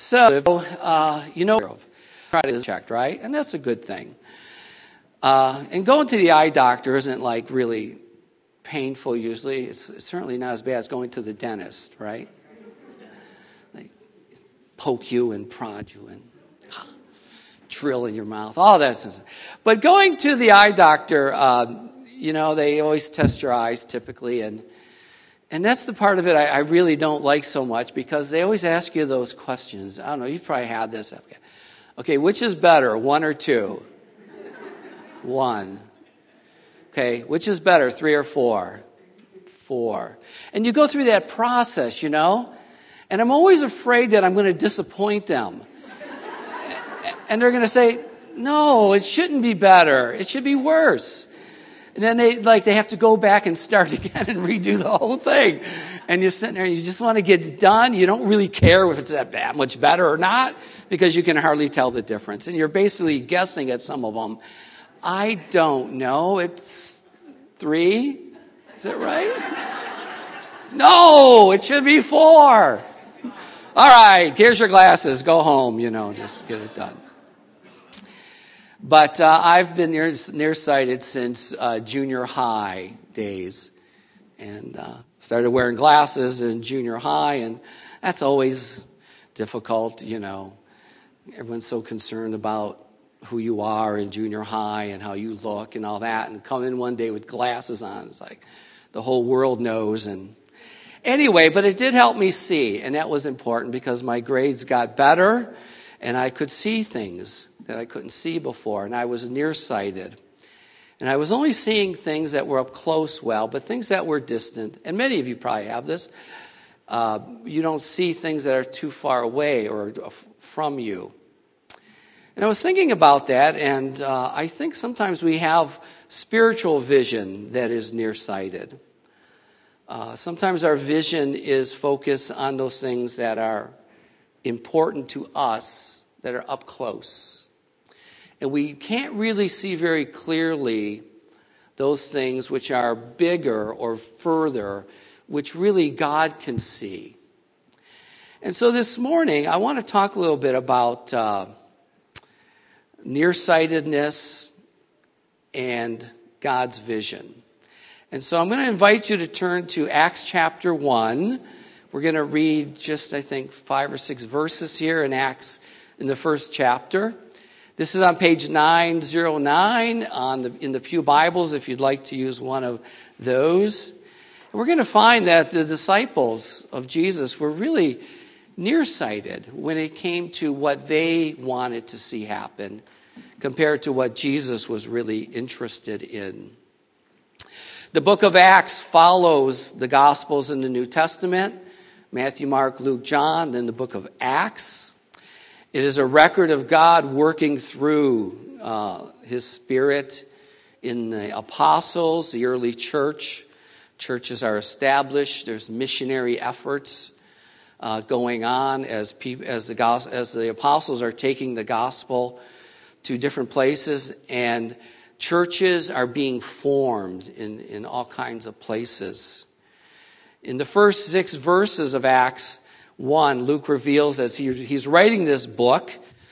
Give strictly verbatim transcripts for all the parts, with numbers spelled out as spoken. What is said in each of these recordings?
So, uh, you know, try to check, right? And that's a good thing. Uh, and going to the eye doctor isn't like really painful usually. It's, it's certainly not as bad as going to the dentist, right? They poke you and prod you and drill in your mouth, all that stuff. But going to the eye doctor, uh, you know, they always test your eyes typically, and and that's the part of it I, I really don't like so much, because they always ask you those questions. I don't know, you've probably had this. Okay, okay, which is better, one or two? One. Okay, which is better, three or four? Four. And you go through that process, you know, and I'm always afraid that I'm going to disappoint them. And they're going to say, no, it shouldn't be better. It should be worse. And then they like they have to go back and start again and redo the whole thing. And you're sitting there and you just want to get it done. You don't really care if it's that bad, much better or not, because you can hardly tell the difference. And you're basically guessing at some of them. I don't know. It's three. Is that right? No, it should be four. All right, here's your glasses. Go home, you know, just get it done. But uh, I've been near, nearsighted since uh, junior high days, and uh, started wearing glasses in junior high, and that's always difficult, you know. Everyone's so concerned about who you are in junior high and how you look and all that, and come in one day with glasses on. It's like the whole world knows. And anyway, but it did help me see, and that was important because my grades got better, and I could see things that I couldn't see before, and I was nearsighted. And I was only seeing things that were up close well, but things that were distant, and many of you probably have this, uh, you don't see things that are too far away or from you. And I was thinking about that, and uh, I think sometimes we have spiritual vision that is nearsighted. Uh, sometimes our vision is focused on those things that are important to us, that are up close. And we can't really see very clearly those things which are bigger or further, which really God can see. And so this morning, I want to talk a little bit about uh, nearsightedness and God's vision. And so I'm going to invite you to turn to Acts chapter one. We're going to read just, I think, five or six verses here in Acts in the first chapter. This is on page nine oh nine on the, in the Pew Bibles, if you'd like to use one of those. And we're going to find that the disciples of Jesus were really nearsighted when it came to what they wanted to see happen compared to what Jesus was really interested in. The book of Acts follows the Gospels in the New Testament, Matthew, Mark, Luke, John, then the book of Acts. It is a record of God working through uh, his Spirit in the apostles, the early church. Churches are established. There's missionary efforts uh, going on as, pe- as, the gos- as the apostles are taking the gospel to different places, and churches are being formed in, in all kinds of places. In the first six verses of Acts one, Luke reveals that he, he's writing this book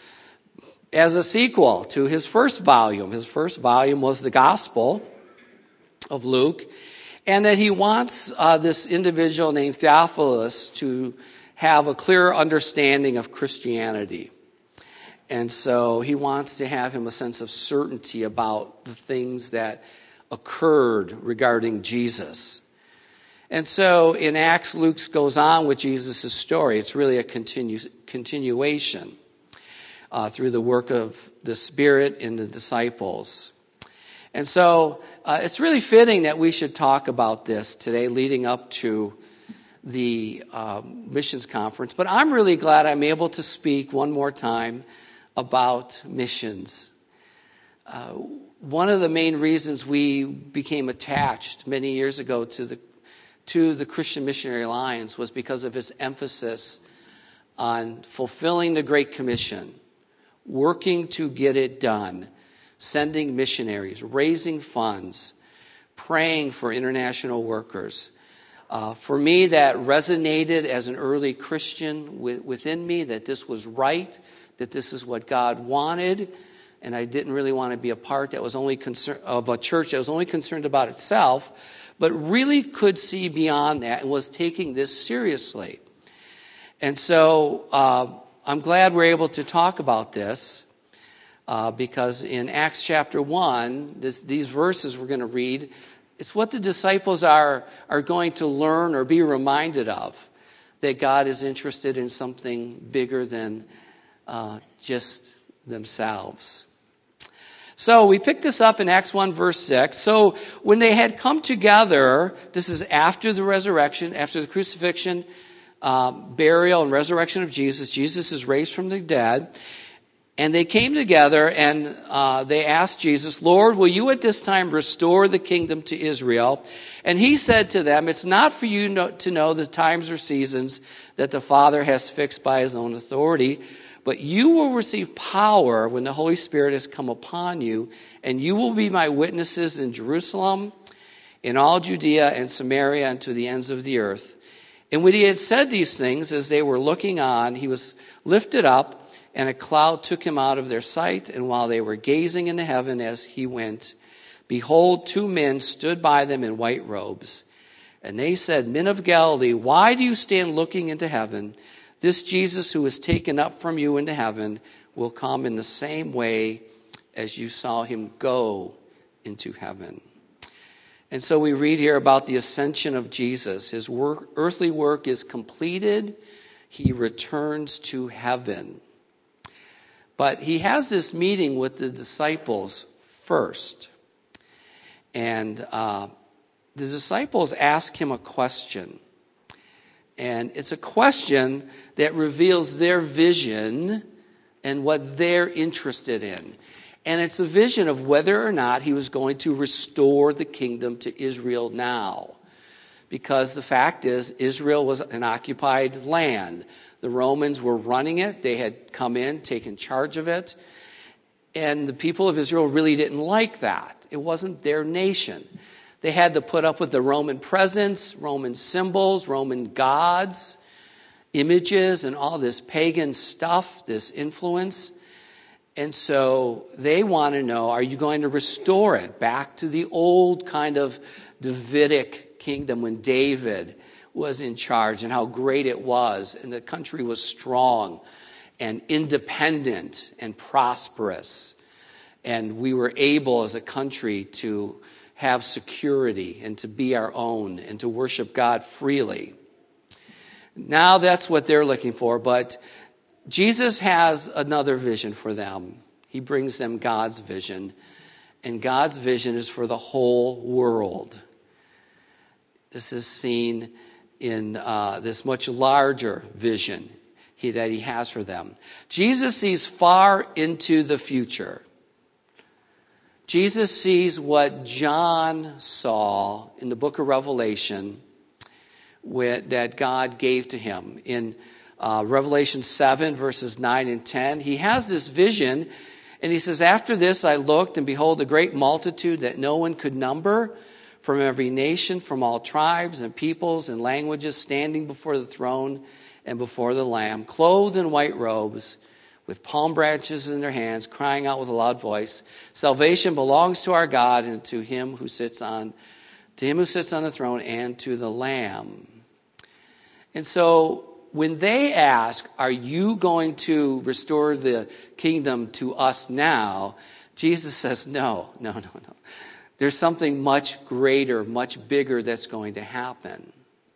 as a sequel to his first volume. His first volume was the Gospel of Luke, and that he wants uh, this individual named Theophilus to have a clearer understanding of Christianity. And so he wants to have him a sense of certainty about the things that occurred regarding Jesus. And so in Acts, Luke goes on with Jesus' story. It's really a continu- continuation uh, through the work of the Spirit in the disciples. And so uh, it's really fitting that we should talk about this today leading up to the um, missions conference. But I'm really glad I'm able to speak one more time about missions. Uh, one of the main reasons we became attached many years ago to the to the Christian Missionary Alliance was because of its emphasis on fulfilling the Great Commission, working to get it done, sending missionaries, raising funds, praying for international workers, Uh, for me, that resonated as an early Christian with, within me, that this was right, that this is what God wanted, and I didn't really want to be a part that was only concern, of a church that was only concerned about itself, but really could see beyond that and was taking this seriously. And so uh, I'm glad we're able to talk about this uh, because in Acts chapter one, this, these verses we're going to read, it's what the disciples are, are going to learn or be reminded of, that God is interested in something bigger than uh, just themselves. So we pick this up in Acts one, verse six. So when they had come together, this is after the resurrection, after the crucifixion, uh, burial, and resurrection of Jesus. Jesus is raised from the dead. And they came together and uh, they asked Jesus, Lord, will you at this time restore the kingdom to Israel? And he said to them, it's not for you no, to know the times or seasons that the Father has fixed by his own authority, but you will receive power when the Holy Spirit has come upon you, and you will be my witnesses in Jerusalem, in all Judea and Samaria, and to the ends of the earth. And when he had said these things, as they were looking on, he was lifted up, and a cloud took him out of their sight. And while they were gazing into heaven as he went, behold, two men stood by them in white robes. And they said, Men of Galilee, why do you stand looking into heaven? This Jesus who was taken up from you into heaven will come in the same way as you saw him go into heaven. And so we read here about the ascension of Jesus. His work, earthly work is completed. He returns to heaven. But he has this meeting with the disciples first. And uh, the disciples ask him a question. And it's a question that reveals their vision and what they're interested in. And it's a vision of whether or not he was going to restore the kingdom to Israel now. Because the fact is, Israel was an occupied land. The Romans were running it. They had come in, taken charge of it. And the people of Israel really didn't like that. It wasn't their nation. They had to put up with the Roman presence, Roman symbols, Roman gods, images, and all this pagan stuff, this influence. And so they want to know, are you going to restore it back to the old kind of Davidic kingdom when David was in charge and how great it was, and the country was strong and independent and prosperous, and we were able as a country to have security and to be our own and to worship God freely. Now that's what they're looking for, but Jesus has another vision for them. He brings them God's vision, and God's vision is for the whole world. This is seen in uh, this much larger vision he, that he has for them. Jesus sees far into the future. Jesus sees what John saw in the book of Revelation with, that God gave to him. In uh, Revelation seven, verses nine and ten, he has this vision, and he says, After this I looked, and behold, a great multitude that no one could number, from every nation, from all tribes and peoples and languages, standing before the throne and before the Lamb, clothed in white robes, with palm branches in their hands, crying out with a loud voice, Salvation belongs to our God and to him who sits on, to him who sits on the throne and to the Lamb. And so when they ask, are you going to restore the kingdom to us now? Jesus says, no, no, no, no. There's something much greater, much bigger that's going to happen.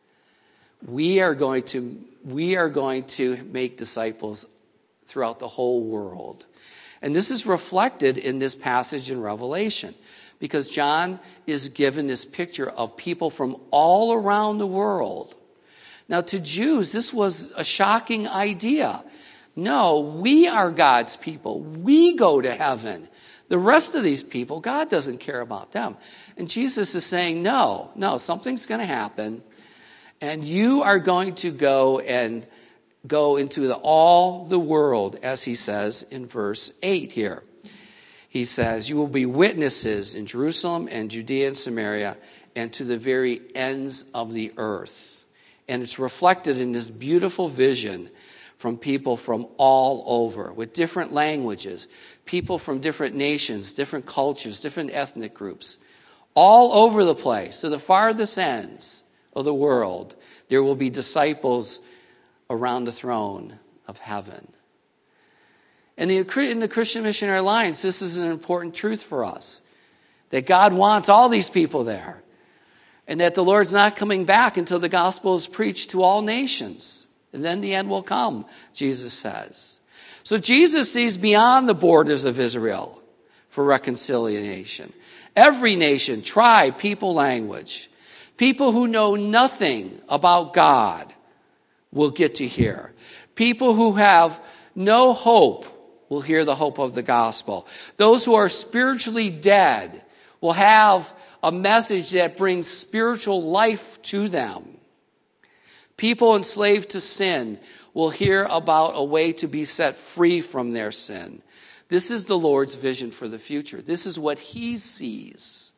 We are going to, we are going to make disciples throughout the whole world. And this is reflected in this passage in Revelation, because John is given this picture of people from all around the world. Now, to Jews, this was a shocking idea. No, we are God's people. We go to heaven. The rest of these people, God doesn't care about them. And Jesus is saying, no, no, something's going to happen. And you are going to go and go into the, all the world, as he says in verse eight here. he says, you will be witnesses in Jerusalem and Judea and Samaria and to the very ends of the earth. And it's reflected in this beautiful vision from people from all over with different languages, people from different nations, different cultures, different ethnic groups. All over the place, to the farthest ends of the world, there will be disciples around the throne of heaven. And in the Christian Missionary Alliance, this is an important truth for us, that God wants all these people there, and that the Lord's not coming back until the gospel is preached to all nations. And then the end will come, Jesus says. So Jesus sees beyond the borders of Israel for reconciliation. Every nation, tribe, people, language. People who know nothing about God will get to hear. People who have no hope will hear the hope of the gospel. Those who are spiritually dead will have a message that brings spiritual life to them. People enslaved to sin will hear about a way to be set free from their sin. This is the Lord's vision for the future. This is what he sees.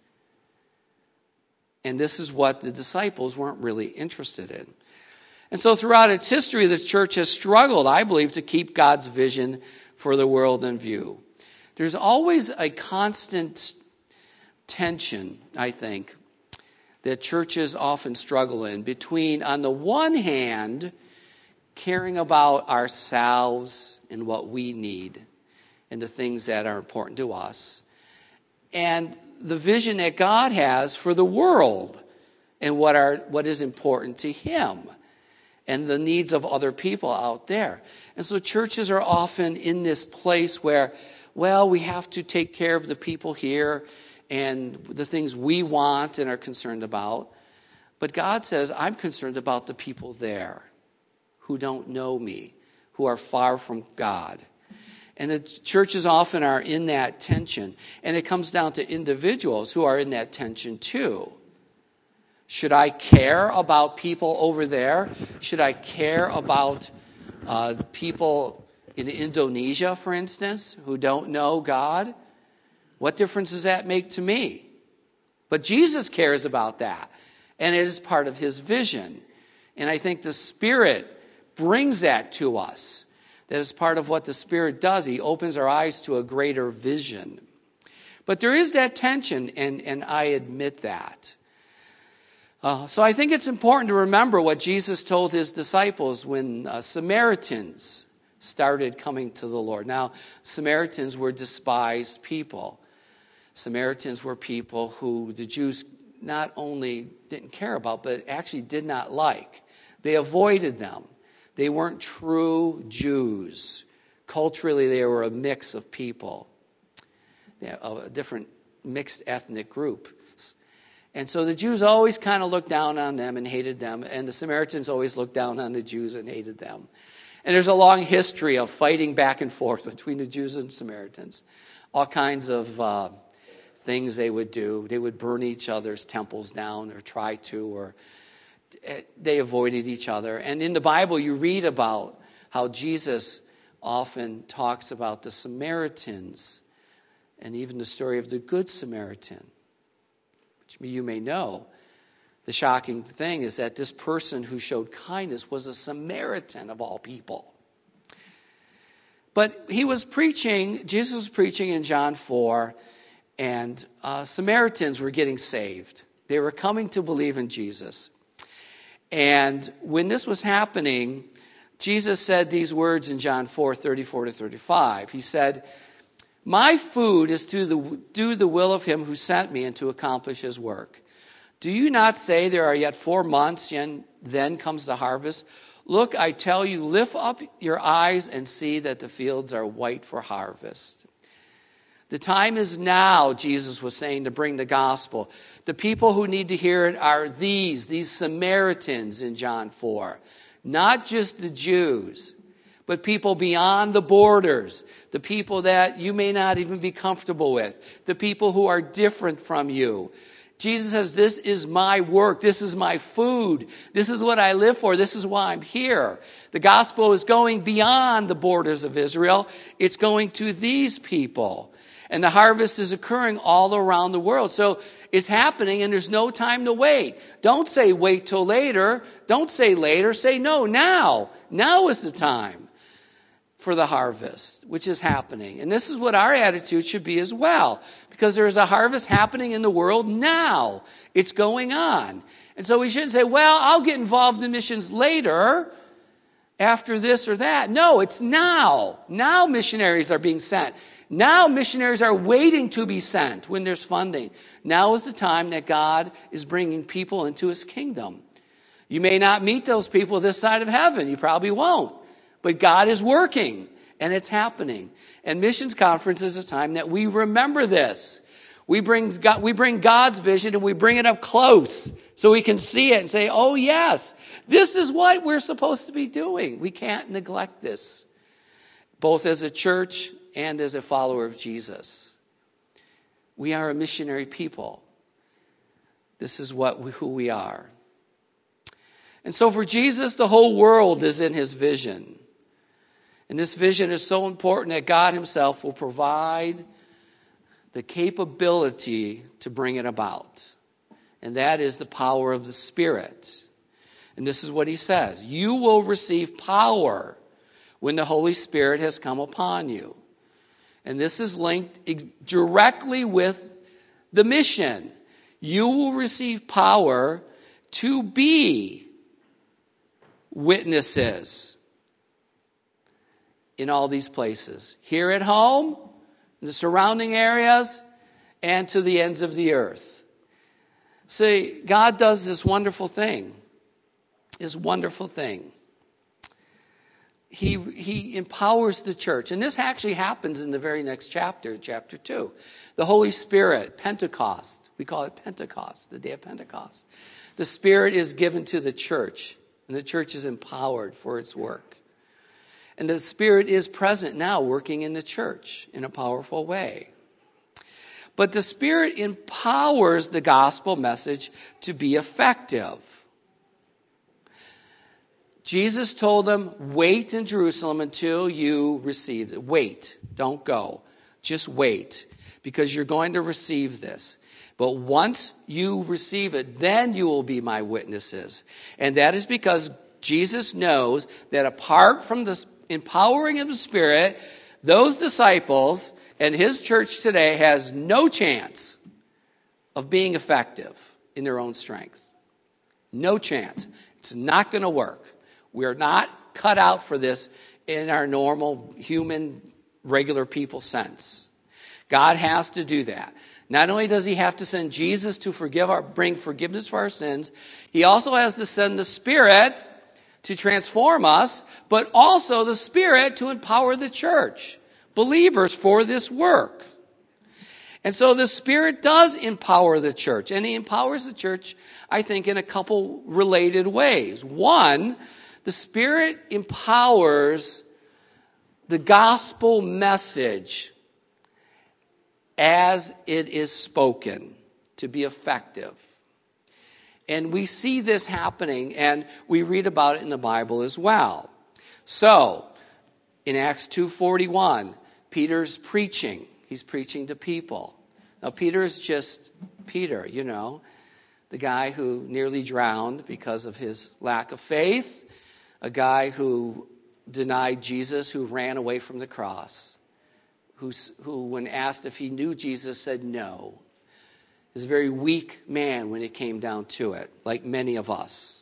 And this is what the disciples weren't really interested in. And so throughout its history, the church has struggled, I believe, to keep God's vision for the world in view. There's always a constant tension, I think, that churches often struggle in between, on the one hand, caring about ourselves and what we need and the things that are important to us, and the vision that God has for the world and what are what is important to him and the needs of other people out there. And so churches are often in this place where, well, we have to take care of the people here and the things we want and are concerned about. But God says, I'm concerned about the people there who don't know me, who are far from God. And the churches often are in that tension. And it comes down to individuals who are in that tension too. Should I care about people over there? Should I care about uh, people in Indonesia, for instance, who don't know God? What difference does that make to me? But Jesus cares about that. And it is part of his vision. And I think the Spirit brings that to us. That is part of what the Spirit does. He opens our eyes to a greater vision. But there is that tension, and, and I admit that. Uh, so I think it's important to remember what Jesus told his disciples when uh, Samaritans started coming to the Lord. Now, Samaritans were despised people. Samaritans were people who the Jews not only didn't care about, but actually did not like. They avoided them. They weren't true Jews. Culturally, they were a mix of people, a different mixed ethnic group. And so the Jews always kind of looked down on them and hated them, and the Samaritans always looked down on the Jews and hated them. And there's a long history of fighting back and forth between the Jews and Samaritans. All kinds of uh, things they would do. They would burn each other's temples down or try to, or they avoided each other. And in the Bible, you read about how Jesus often talks about the Samaritans and even the story of the Good Samaritan, which you may know. The shocking thing is that this person who showed kindness was a Samaritan of all people. But he was preaching, Jesus was preaching in John four, and uh, Samaritans were getting saved. They were coming to believe in Jesus. And when this was happening, Jesus said these words in John four, thirty-four to thirty-five. He said, my food is to the, do the will of him who sent me and to accomplish his work. Do you not say there are yet four months and then comes the harvest? Look, I tell you, lift up your eyes and see that the fields are white for harvest. The time is now, Jesus was saying, to bring the gospel. The people who need to hear it are these, these Samaritans in John four. Not just the Jews, but people beyond the borders. The people that you may not even be comfortable with. The people who are different from you. Jesus says, this is my work. This is my food. This is what I live for. This is why I'm here. The gospel is going beyond the borders of Israel. It's going to these people. And the harvest is occurring all around the world. So it's happening and there's no time to wait. Don't say wait till later. Don't say later. Say no, now. Now is the time for the harvest, which is happening. And this is what our attitude should be as well. Because there is a harvest happening in the world now. It's going on. And so we shouldn't say, well, I'll get involved in missions later, after this or that. No, it's now. Now missionaries are being sent. Now missionaries are waiting to be sent when there's funding. Now is the time that God is bringing people into his kingdom. You may not meet those people this side of heaven. You probably won't. But God is working, and it's happening. And Missions Conference is a time that we remember this. We bring, God, we bring God's vision, and we bring it up close so we can see it and say, oh, yes, this is what we're supposed to be doing. We can't neglect this, both as a church and as a follower of Jesus. We are a missionary people. This is what we, who we are. And so for Jesus, the whole world is in his vision. And this vision is so important that God himself will provide the capability to bring it about. And that is the power of the Spirit. And this is what he says. You will receive power when the Holy Spirit has come upon you. And this is linked directly with the mission. You will receive power to be witnesses in all these places. Here at home, in the surrounding areas, and to the ends of the earth. See, God does this wonderful thing. This wonderful thing. He, he empowers the church. And this actually happens in the very next chapter, chapter two. The Holy Spirit, Pentecost. We call it Pentecost, the day of Pentecost. The Spirit is given to the church, and the church is empowered for its work. And the Spirit is present now, working in the church in a powerful way. But the Spirit empowers the gospel message to be effective. Jesus told them, wait in Jerusalem until you receive it. Wait, don't go. Just wait, because you're going to receive this. But once you receive it, then you will be my witnesses. And that is because Jesus knows that apart from the empowering of the Spirit, those disciples and his church today has no chance of being effective in their own strength. No chance. It's not going to work. We're not cut out for this in our normal human, regular people sense. God has to do that. Not only does he have to send Jesus to forgive our, bring forgiveness for our sins, he also has to send the Spirit to transform us, but also the Spirit to empower the church, believers, for this work. And so the Spirit does empower the church, and he empowers the church, I think, in a couple related ways. One, the Spirit empowers the gospel message as it is spoken to be effective. And we see this happening, and we read about it in the Bible as well. So, in Acts two forty-one, Peter's preaching. He's preaching to people. Now, Peter is just Peter, you know, the guy who nearly drowned because of his lack of faith, a guy who denied Jesus, who ran away from the cross, who, who when asked if he knew Jesus, said no. He was a very weak man when it came down to it, like many of us.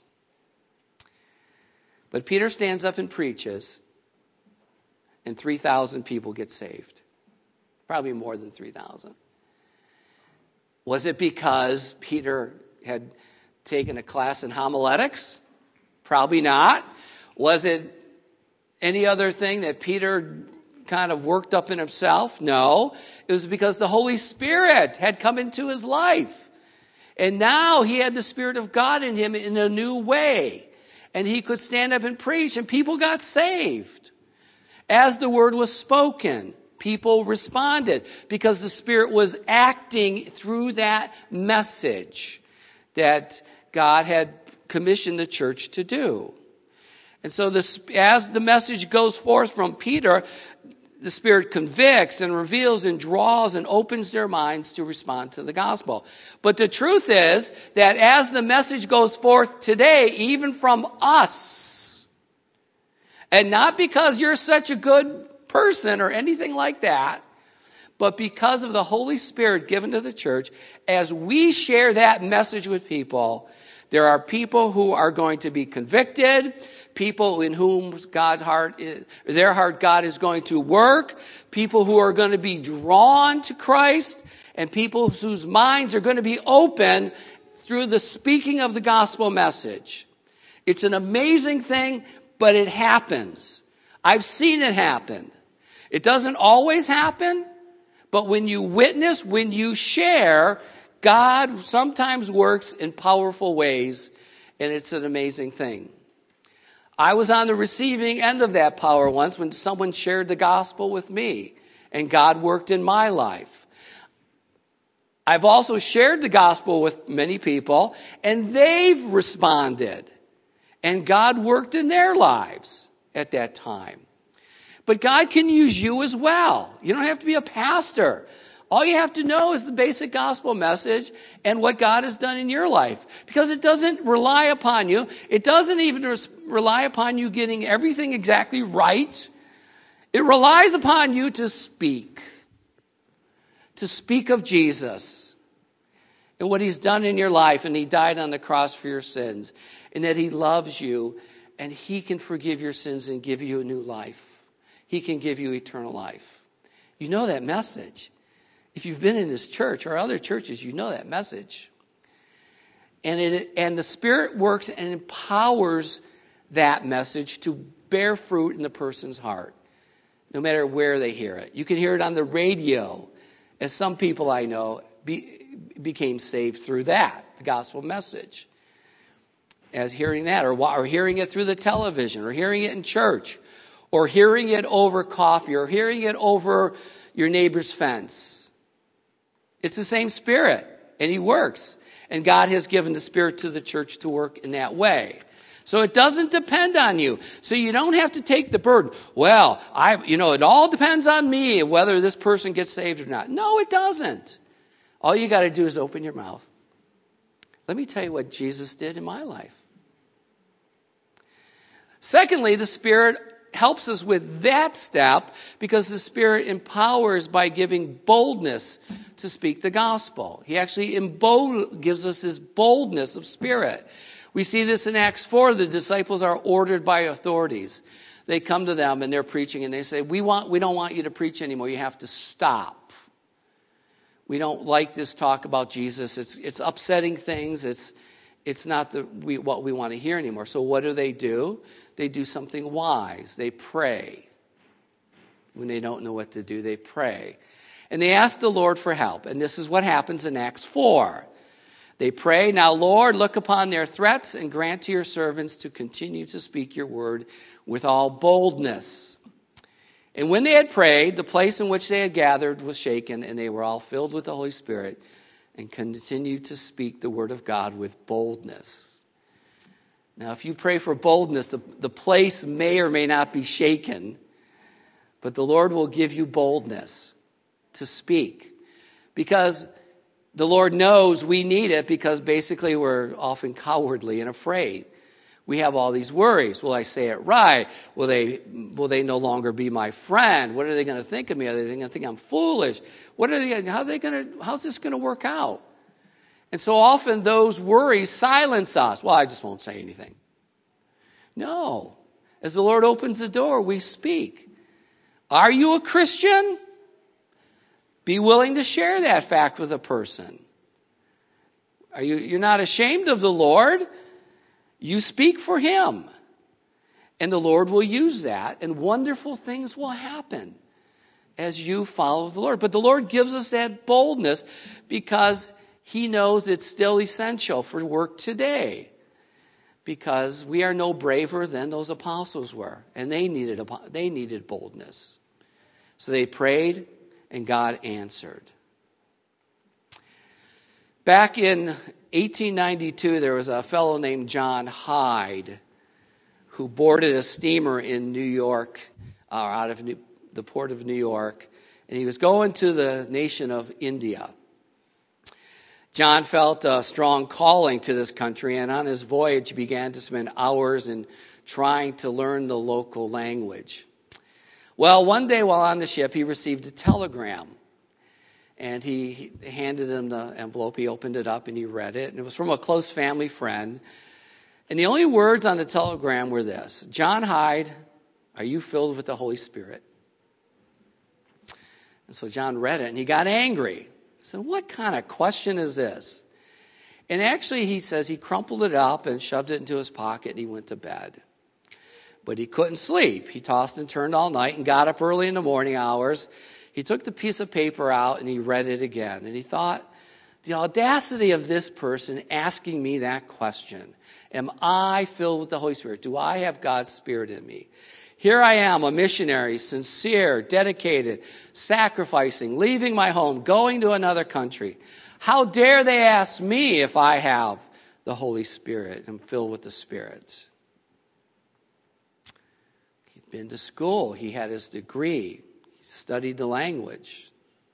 But Peter stands up and preaches, and three thousand people get saved. Probably more than three thousand. Was it because Peter had taken a class in homiletics? Probably not. Was it any other thing that Peter kind of worked up in himself? No. It was because the Holy Spirit had come into his life. And now he had the Spirit of God in him in a new way. And he could stand up and preach, and people got saved. As the word was spoken, people responded because the Spirit was acting through that message that God had commissioned the church to do. And so this, as the message goes forth from Peter, the Spirit convicts and reveals and draws and opens their minds to respond to the gospel. But the truth is that as the message goes forth today, even from us, and not because you're such a good person or anything like that, but because of the Holy Spirit given to the church, as we share that message with people, there are people who are going to be convicted, people in whom God's heart is, their heart God is going to work, people who are going to be drawn to Christ, and people whose minds are going to be open through the speaking of the gospel message. It's an amazing thing, but it happens. I've seen it happen. It doesn't always happen, but when you witness, when you share, God sometimes works in powerful ways, and it's an amazing thing. I was on the receiving end of that power once when someone shared the gospel with me, and God worked in my life. I've also shared the gospel with many people, and they've responded, and God worked in their lives at that time. But God can use you as well. You don't have to be a pastor. All you have to know is the basic gospel message and what God has done in your life. Because it doesn't rely upon you. It doesn't even res- rely upon you getting everything exactly right. It relies upon you to speak. To speak of Jesus and what he's done in your life. And he died on the cross for your sins. And that he loves you and he can forgive your sins and give you a new life. He can give you eternal life. You know that message. If you've been in this church or other churches, you know that message. And it, and the Spirit works and empowers that message to bear fruit in the person's heart, no matter where they hear it. You can hear it on the radio, as some people I know be, became saved through that, the gospel message. As hearing that, or, or hearing it through the television, or hearing it in church, or hearing it over coffee, or hearing it over your neighbor's fence. It's the same Spirit, and he works. And God has given the Spirit to the church to work in that way. So it doesn't depend on you. So you don't have to take the burden. Well, I, you know, it all depends on me whether this person gets saved or not. No, it doesn't. All you got to do is open your mouth. Let me tell you what Jesus did in my life. Secondly, the Spirit helps us with that step because the Spirit empowers by giving boldness to speak the gospel. He actually embo- gives us this boldness of spirit. We see this in Acts four. The disciples are ordered by authorities. They come to them and they're preaching and they say, we want, we don't want you to preach anymore. You have to stop. We don't like this talk about Jesus. It's, it's upsetting things. It's, it's not the, we, what we want to hear anymore. So what do they do? They do something wise. They pray. When they don't know what to do, they pray. And they ask the Lord for help. And this is what happens in Acts four. They pray, now, Lord, look upon their threats and grant to your servants to continue to speak your word with all boldness. And when they had prayed, the place in which they had gathered was shaken, and they were all filled with the Holy Spirit and continued to speak the word of God with boldness. Now, if you pray for boldness, the, the place may or may not be shaken, but the Lord will give you boldness to speak. Because the Lord knows we need it because basically we're often cowardly and afraid. We have all these worries. Will I say it right? Will they, will they no longer be my friend? What are they going to think of me? Are they going to think I'm foolish? What are they, how are they going to, how's this going to work out? And so often those worries silence us. Well, I just won't say anything. No. As the Lord opens the door, we speak. Are you a Christian? Be willing to share that fact with a person. Are you, you're not ashamed of the Lord. You speak for him. And the Lord will use that, and wonderful things will happen as you follow the Lord. But the Lord gives us that boldness because he knows it's still essential for work today. Because we are no braver than those apostles were. And they needed, they needed boldness. So they prayed, and God answered. Back in eighteen ninety-two, there was a fellow named John Hyde who boarded a steamer in New York, uh, out of New, the port of New York, and he was going to the nation of India. John felt a strong calling to this country, and on his voyage, he began to spend hours in trying to learn the local language. Well, one day while on the ship, he received a telegram, and he handed him the envelope. He opened it up, and he read it, and it was from a close family friend. And the only words on the telegram were this: John Hyde, are you filled with the Holy Spirit? And so John read it, and he got angry. He said, what kind of question is this? And actually, he says he crumpled it up and shoved it into his pocket, and he went to bed. But he couldn't sleep. He tossed and turned all night and got up early in the morning hours. He took the piece of paper out, and he read it again. And he thought, the audacity of this person asking me that question. Am I filled with the Holy Spirit? Do I have God's Spirit in me? Here I am, a missionary, sincere, dedicated, sacrificing, leaving my home, going to another country. How dare they ask me if I have the Holy Spirit and filled with the Spirit? He'd been to school. He had his degree. He studied the language.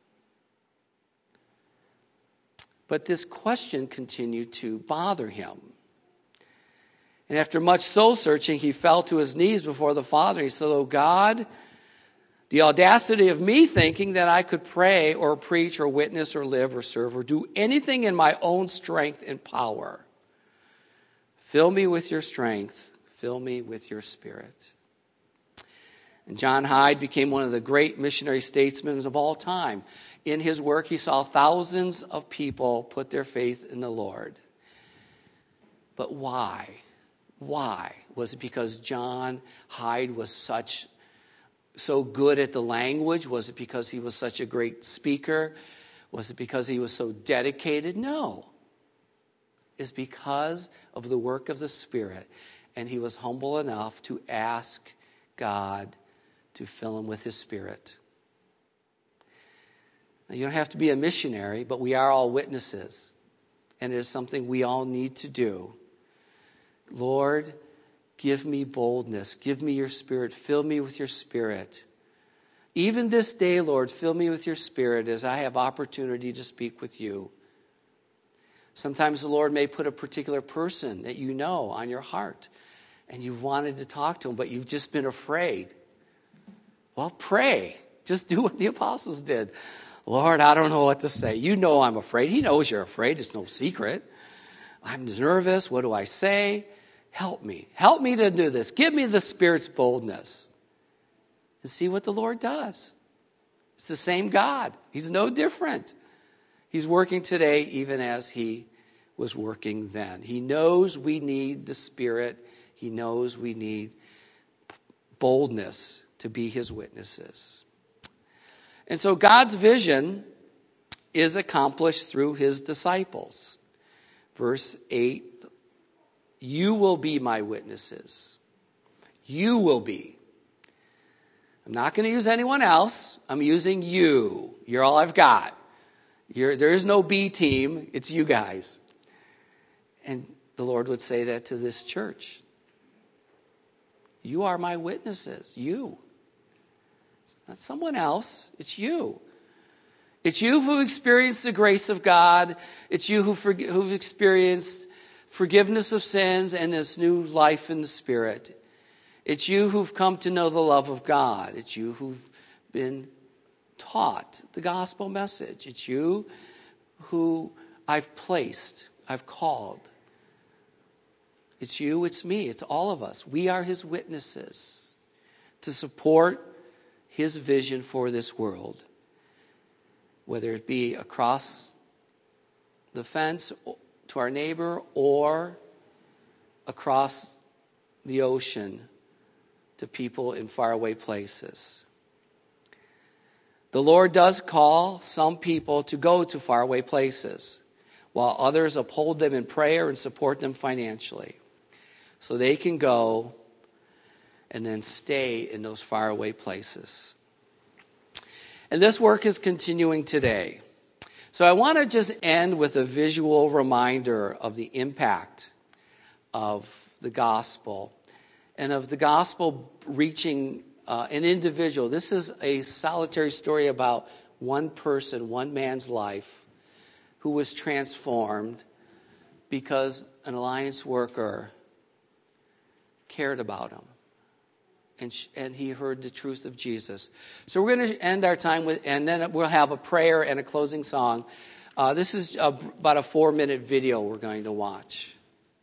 But this question continued to bother him. And after much soul-searching, he fell to his knees before the Father. He said, oh God, the audacity of me thinking that I could pray or preach or witness or live or serve or do anything in my own strength and power. Fill me with your strength. Fill me with your Spirit. And John Hyde became one of the great missionary statesmen of all time. In his work, he saw thousands of people put their faith in the Lord. But why? Why? Was it because John Hyde was such so good at the language? Was it because he was such a great speaker? Was it because he was so dedicated? No. It's because of the work of the Spirit. And he was humble enough to ask God to fill him with his Spirit. Now, you don't have to be a missionary, but we are all witnesses. And it is something we all need to do. Lord, give me boldness. Give me your Spirit. Fill me with your Spirit. Even this day, Lord, fill me with your Spirit as I have opportunity to speak with you. Sometimes the Lord may put a particular person that you know on your heart, and you've wanted to talk to him, but you've just been afraid. Well, pray. Just do what the apostles did. Lord, I don't know what to say. You know I'm afraid. He knows you're afraid. It's no secret. I'm nervous. What do I say? Help me. Help me to do this. Give me the Spirit's boldness. And see what the Lord does. It's the same God. He's no different. He's working today even as he was working then. He knows we need the Spirit. He knows we need boldness to be his witnesses. And so God's vision is accomplished through his disciples. Verse eight, you will be my witnesses. You will be. I'm not going to use anyone else. I'm using you. You're all I've got. You're, there is no B team. It's you guys. And the Lord would say that to this church. You are my witnesses. You. It's not someone else. It's you. It's you who experienced the grace of God. It's you who for, who've experienced forgiveness of sins and this new life in the Spirit. It's you who've come to know the love of God. It's you who've been taught the gospel message. It's you who I've placed, I've called. It's you, it's me, it's all of us. We are his witnesses to support his vision for this world. Whether it be across the fence to our neighbor or across the ocean to people in faraway places. The Lord does call some people to go to faraway places, while others uphold them in prayer and support them financially, so they can go and then stay in those faraway places. And this work is continuing today. So I want to just end with a visual reminder of the impact of the gospel and of the gospel reaching uh, an individual. This is a solitary story about one person, one man's life, who was transformed because an alliance worker cared about him. And, sh- and he heard the truth of Jesus. So we're going to end our time with, and then we'll have a prayer and a closing song. Uh, this is a, about a four-minute video we're going to watch.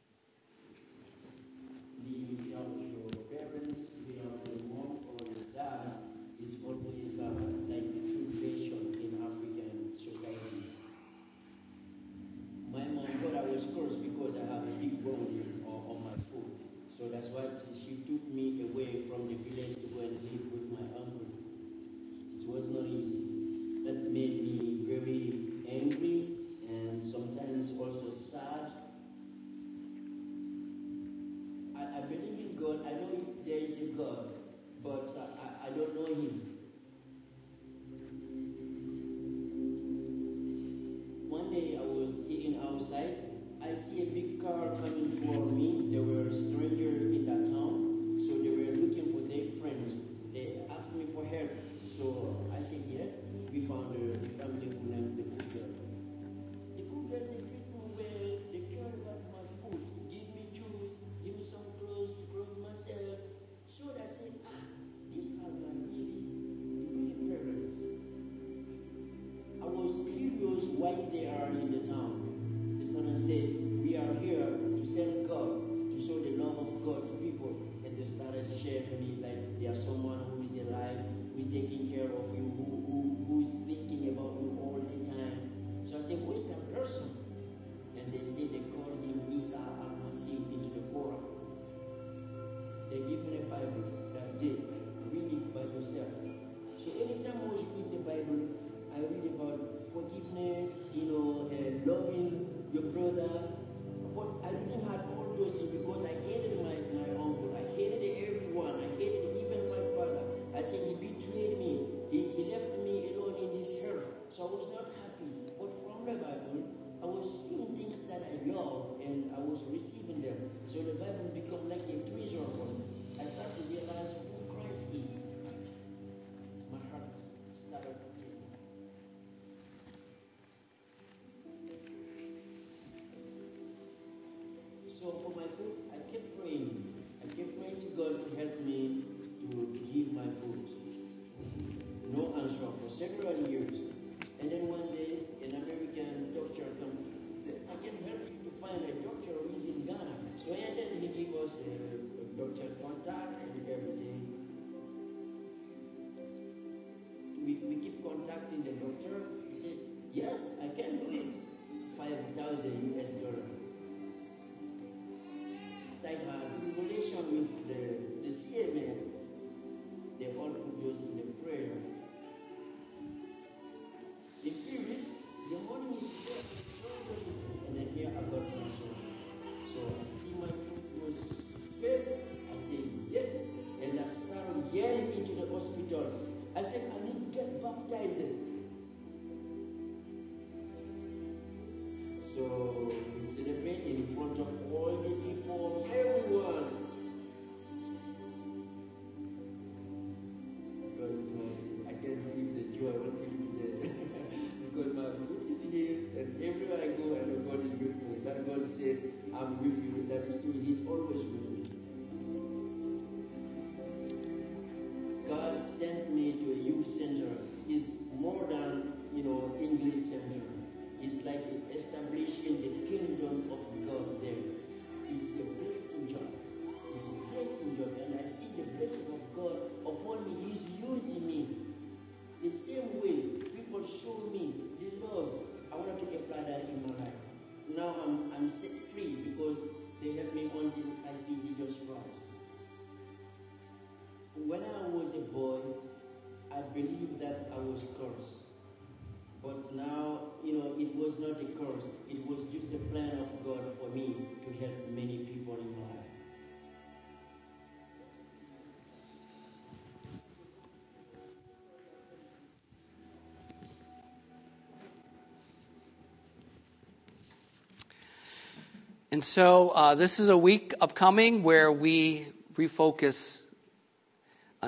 And so uh, this is a week upcoming where we refocus on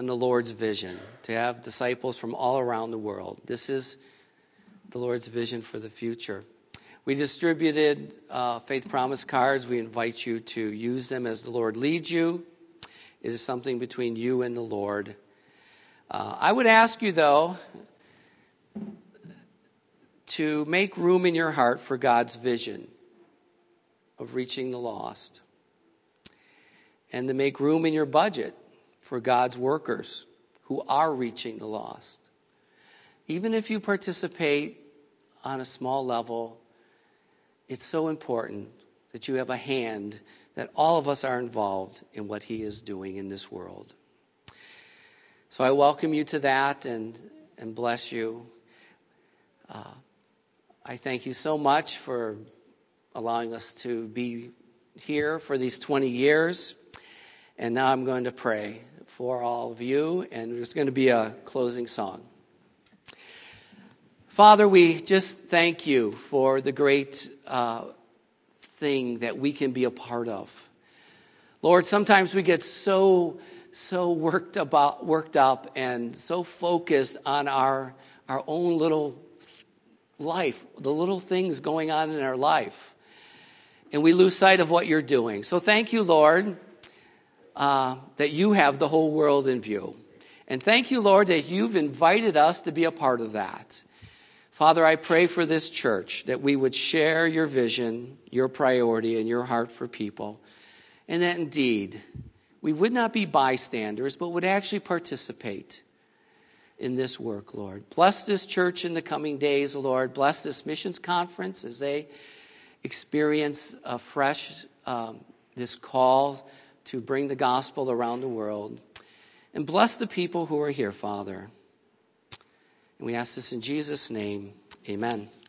on the Lord's vision, to have disciples from all around the world. This is the Lord's vision for the future. We distributed uh, Faith Promise cards. We invite you to use them as the Lord leads you. It is something between you and the Lord. Uh, I would ask you, though, to make room in your heart for God's vision of reaching the lost, and to make room in your budget for God's workers who are reaching the lost. Even if you participate on a small level, it's so important that you have a hand, that all of us are involved in what he is doing in this world. So I welcome you to that and, and bless you. Uh, I thank you so much for allowing us to be here for these twenty years. And now I'm going to pray for all of you, and there's going to be a closing song. Father, we just thank you for the great uh, thing that we can be a part of. Lord, sometimes we get so so worked about worked up and so focused on our our own little life, the little things going on in our life, and we lose sight of what you're doing. So thank you, Lord, uh, that you have the whole world in view. And thank you, Lord, that you've invited us to be a part of that. Father, I pray for this church that we would share your vision, your priority, and your heart for people. And that indeed, we would not be bystanders, but would actually participate in this work, Lord. Bless this church in the coming days, Lord. Bless this missions conference as they experience afresh um, this call to bring the gospel around the world. And bless the people who are here, Father. And we ask this in Jesus' name. Amen.